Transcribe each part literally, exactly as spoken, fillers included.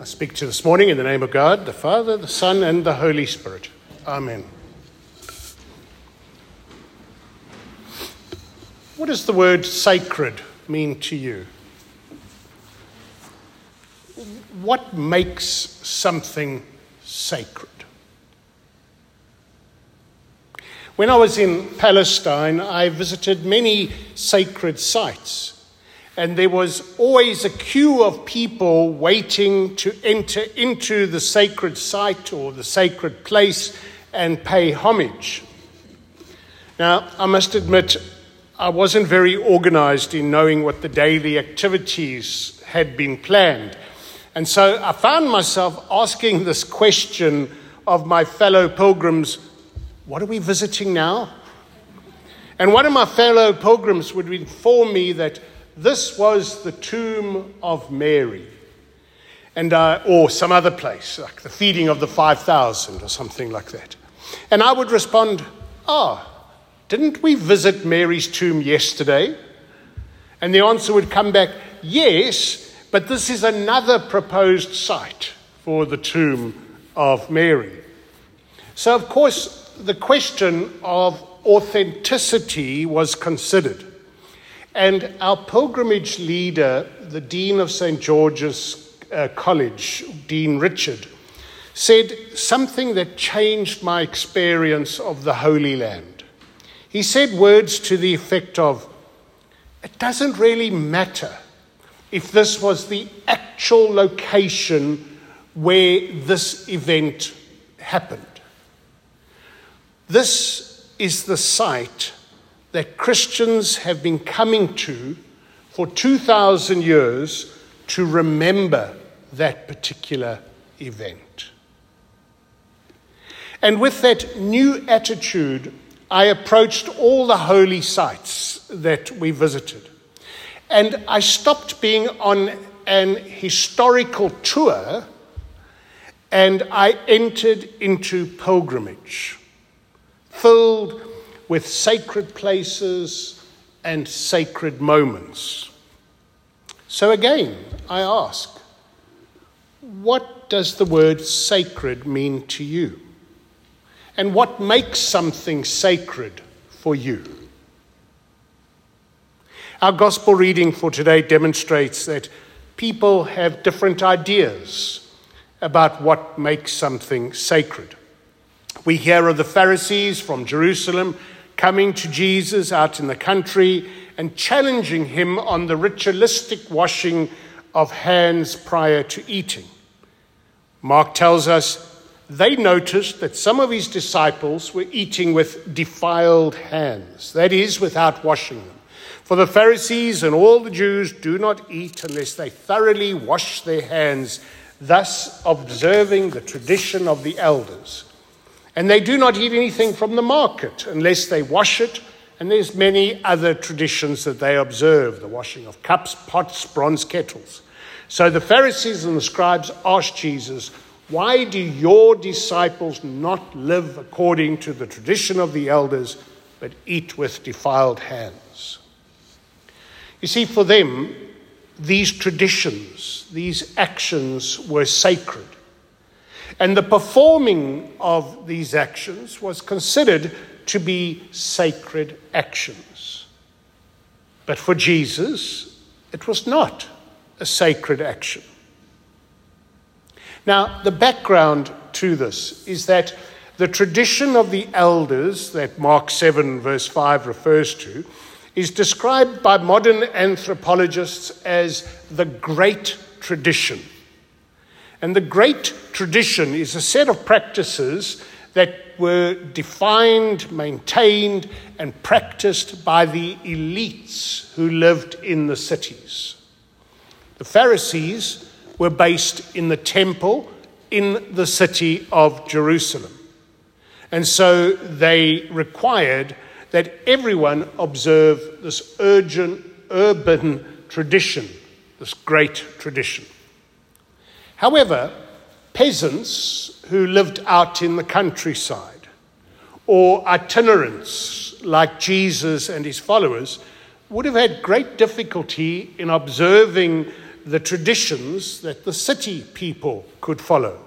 speak to you this morning in the name of God, the Father, the Son, and the Holy Spirit. Amen. What does the word sacred mean to you? What makes something sacred? When I was in Palestine, I visited many sacred sites. And there was always a queue of people waiting to enter into the sacred site or the sacred place and pay homage. Now, I must admit, I wasn't very organized in knowing what the daily activities had been planned. And so I found myself asking this question of my fellow pilgrims, what are we visiting now? And one of my fellow pilgrims would inform me that this was the tomb of Mary, and uh, or some other place, like the feeding of the five thousand or something like that. And I would respond, ah, didn't we visit Mary's tomb yesterday? And the answer would come back, yes, but this is another proposed site for the tomb of Mary. So, of course, the question of authenticity was considered. And our pilgrimage leader, the Dean of Saint George's uh, College, Dean Richard, said something that changed my experience of the Holy Land. He said words to the effect of, it doesn't really matter if this was the actual location where this event happened. This is the site that Christians have been coming to for two thousand years to remember that particular event. And with that new attitude, I approached all the holy sites that we visited. And I stopped being on an historical tour and I entered into pilgrimage, filled with sacred places and sacred moments. So again, I ask, what does the word sacred mean to you? And what makes something sacred for you? Our gospel reading for today demonstrates that people have different ideas about what makes something sacred. We hear of the Pharisees from Jerusalem coming to Jesus out in the country and challenging him on the ritualistic washing of hands prior to eating. Mark tells us they noticed that some of his disciples were eating with defiled hands, that is, without washing them. For the Pharisees and all the Jews do not eat unless they thoroughly wash their hands, thus observing the tradition of the elders. And they do not eat anything from the market unless they wash it. And there's many other traditions that they observe, the washing of cups, pots, bronze kettles. So the Pharisees and the scribes asked Jesus, why do your disciples not live according to the tradition of the elders, but eat with defiled hands? You see, for them, these traditions, these actions were sacred. And the performing of these actions was considered to be sacred actions. But for Jesus, it was not a sacred action. Now, the background to this is that the tradition of the elders that Mark seven verse five refers to is described by modern anthropologists as the Great Tradition. And the Great Tradition is a set of practices that were defined, maintained, and practiced by the elites who lived in the cities. The Pharisees were based in the temple in the city of Jerusalem. And so they required that everyone observe this urgent, urban tradition, this great tradition. However, peasants who lived out in the countryside, or itinerants like Jesus and his followers, would have had great difficulty in observing the traditions that the city people could follow.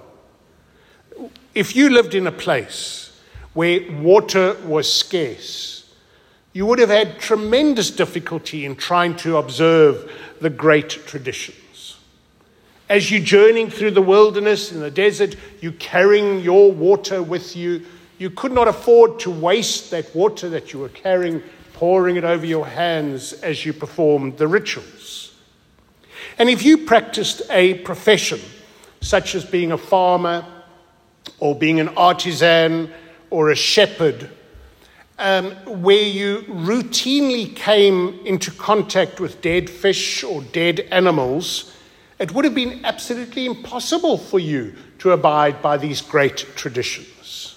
If you lived in a place where water was scarce, you would have had tremendous difficulty in trying to observe the great traditions. As you're journeying through the wilderness, in the desert, you're carrying your water with you. You could not afford to waste that water that you were carrying, pouring it over your hands as you performed the rituals. And if you practiced a profession, such as being a farmer, or being an artisan, or a shepherd, um, where you routinely came into contact with dead fish or dead animals, it would have been absolutely impossible for you to abide by these great traditions.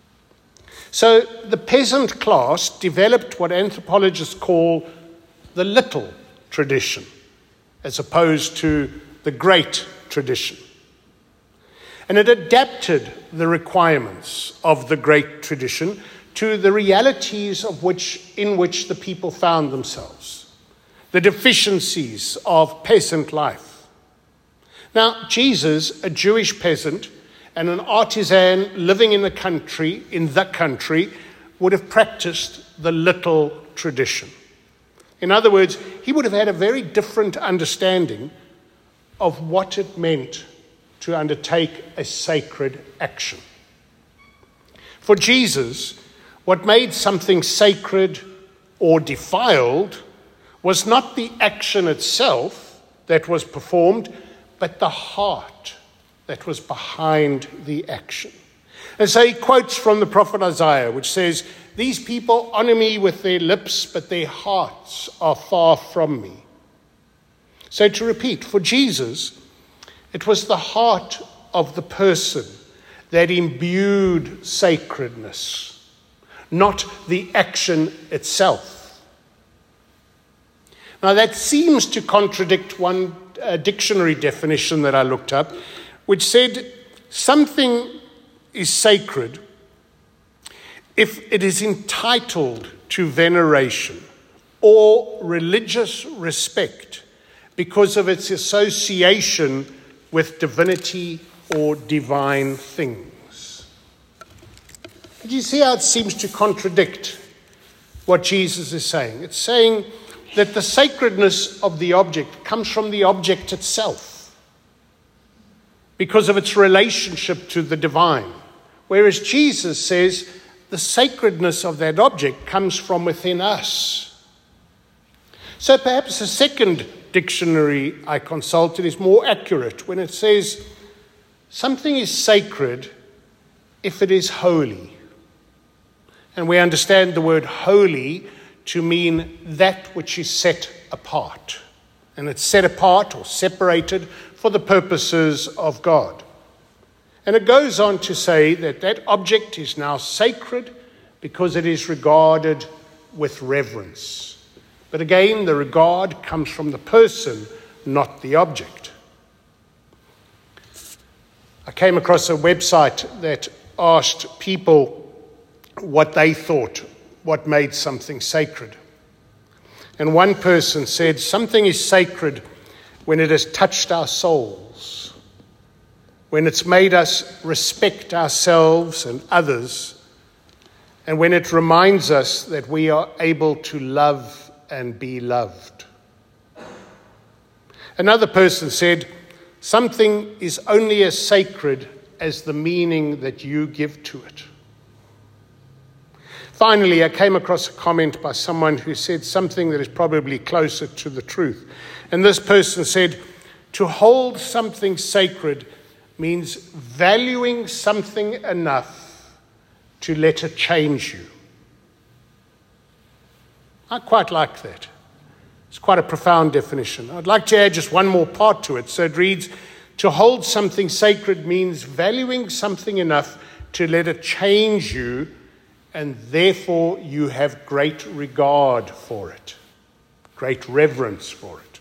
So the peasant class developed what anthropologists call the little tradition, as opposed to the great tradition. And it adapted the requirements of the great tradition to the realities of which, in which the people found themselves, the deficiencies of peasant life. Now, Jesus, a Jewish peasant and an artisan living in the country, in the country, would have practiced the little tradition. In other words, he would have had a very different understanding of what it meant to undertake a sacred action. For Jesus, what made something sacred or defiled was not the action itself that was performed, but the heart that was behind the action. And so he quotes from the prophet Isaiah, which says, "These people honor me with their lips, but their hearts are far from me." So to repeat, for Jesus, it was the heart of the person that imbued sacredness, not the action itself. Now that seems to contradict one uh, dictionary definition that I looked up, which said something is sacred if it is entitled to veneration or religious respect because of its association with divinity or divine things. Do you see how it seems to contradict what Jesus is saying? It's saying that the sacredness of the object comes from the object itself because of its relationship to the divine, whereas Jesus says the sacredness of that object comes from within us. So perhaps a second dictionary I consulted is more accurate when it says something is sacred if it is holy. And we understand the word holy to mean that which is set apart. And it's set apart or separated for the purposes of God. And it goes on to say that that object is now sacred because it is regarded with reverence. But again, the regard comes from the person, not the object. I came across a website that asked people what they thought, what made something sacred. And one person said, something is sacred when it has touched our souls, when it's made us respect ourselves and others, and when it reminds us that we are able to love and be loved. Another person said, something is only as sacred as the meaning that you give to it. Finally, I came across a comment by someone who said something that is probably closer to the truth. And this person said, to hold something sacred means valuing something enough to let it change you. I quite like that. It's quite a profound definition. I'd like to add just one more part to it. So it reads, to hold something sacred means valuing something enough to let it change you, and therefore you have great regard for it, great reverence for it.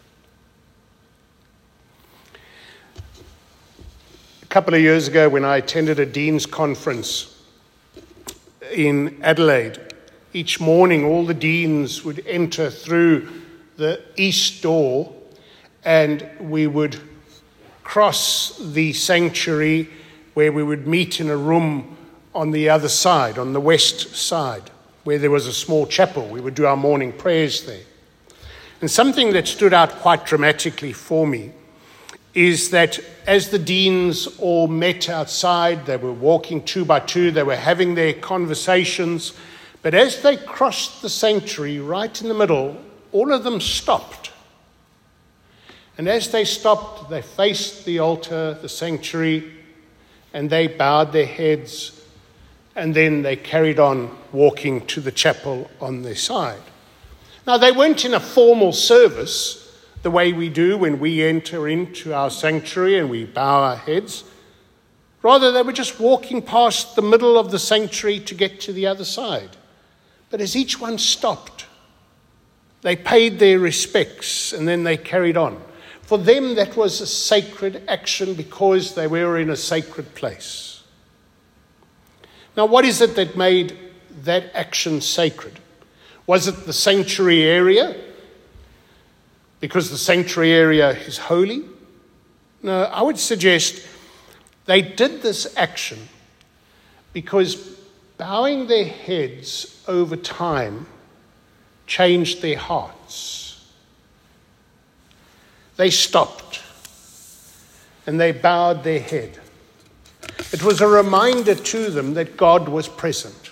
A couple of years ago, when I attended a Dean's conference in Adelaide, each morning all the deans would enter through the east door, and we would cross the sanctuary where we would meet in a room on the other side, on the west side, where there was a small chapel. We would do our morning prayers there. And something that stood out quite dramatically for me is that as the deans all met outside, they were walking two by two, they were having their conversations, but as they crossed the sanctuary right in the middle, all of them stopped. And as they stopped, they faced the altar, the sanctuary, and they bowed their heads, and then they carried on walking to the chapel on their side. Now, they weren't in a formal service the way we do when we enter into our sanctuary and we bow our heads. Rather, they were just walking past the middle of the sanctuary to get to the other side. But as each one stopped, they paid their respects and then they carried on. For them, that was a sacred action because they were in a sacred place. Now, what is it that made that action sacred? Was it the sanctuary area? Because the sanctuary area is holy? No, I would suggest they did this action because bowing their heads over time changed their hearts. They stopped and they bowed their head. It was a reminder to them that God was present.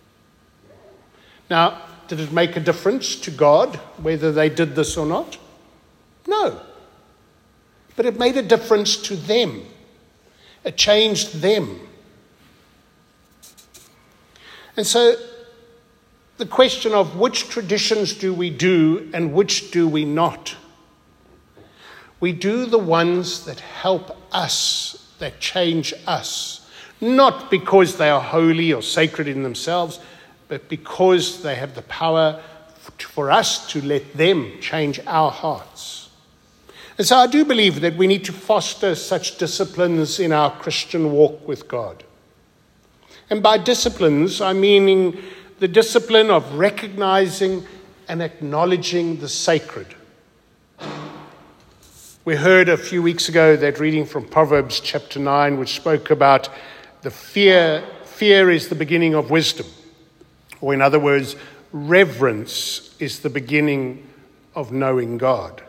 Now, did it make a difference to God whether they did this or not? No. But it made a difference to them. It changed them. And so the question of which traditions do we do and which do we not? We do the ones that help us, that change us, not because they are holy or sacred in themselves, but because they have the power for us to let them change our hearts. And so I do believe that we need to foster such disciplines in our Christian walk with God. And by disciplines, I'm meaning the discipline of recognizing and acknowledging the sacred. We heard a few weeks ago that reading from Proverbs chapter nine, which spoke about the fear, fear is the beginning of wisdom. Or in other words, reverence is the beginning of knowing God.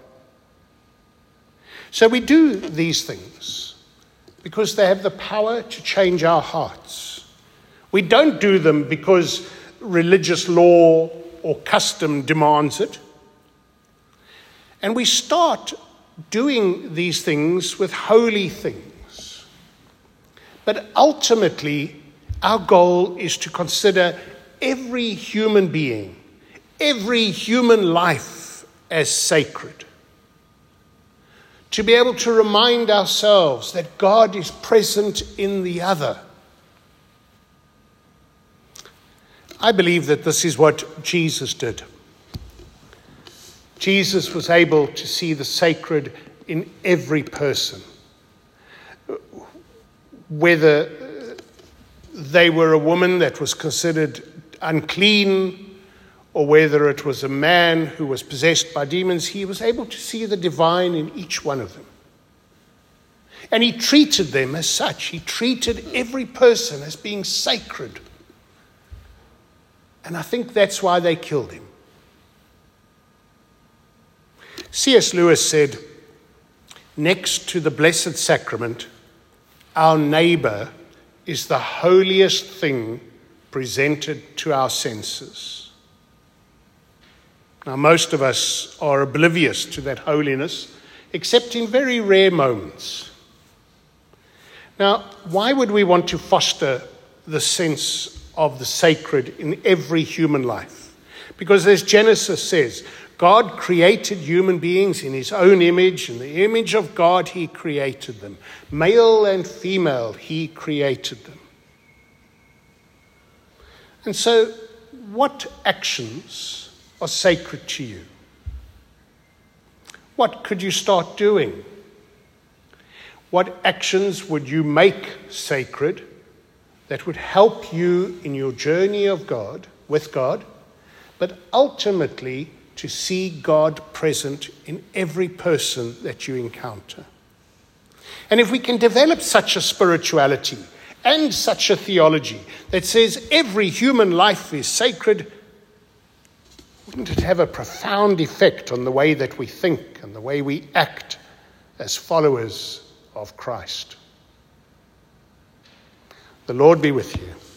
So we do these things because they have the power to change our hearts. We don't do them because religious law or custom demands it. And we start doing these things with holy things. But ultimately, our goal is to consider every human being, every human life as sacred. To be able to remind ourselves that God is present in the other. I believe that this is what Jesus did. Jesus was able to see the sacred in every person. Whether they were a woman that was considered unclean, or whether it was a man who was possessed by demons, he was able to see the divine in each one of them. And he treated them as such. He treated every person as being sacred. And I think that's why they killed him. C S Lewis said, next to the Blessed Sacrament, our neighbor is the holiest thing presented to our senses. Now, most of us are oblivious to that holiness, except in very rare moments. Now, why would we want to foster the sense of the sacred in every human life? Because as Genesis says, God created human beings in his own image. In the image of God, he created them. Male and female, he created them. And so, what actions are sacred to you? What could you start doing? What actions would you make sacred that would help you in your journey of God, with God, but ultimately to see God present in every person that you encounter. And if we can develop such a spirituality and such a theology that says every human life is sacred, wouldn't it have a profound effect on the way that we think and the way we act as followers of Christ? The Lord be with you.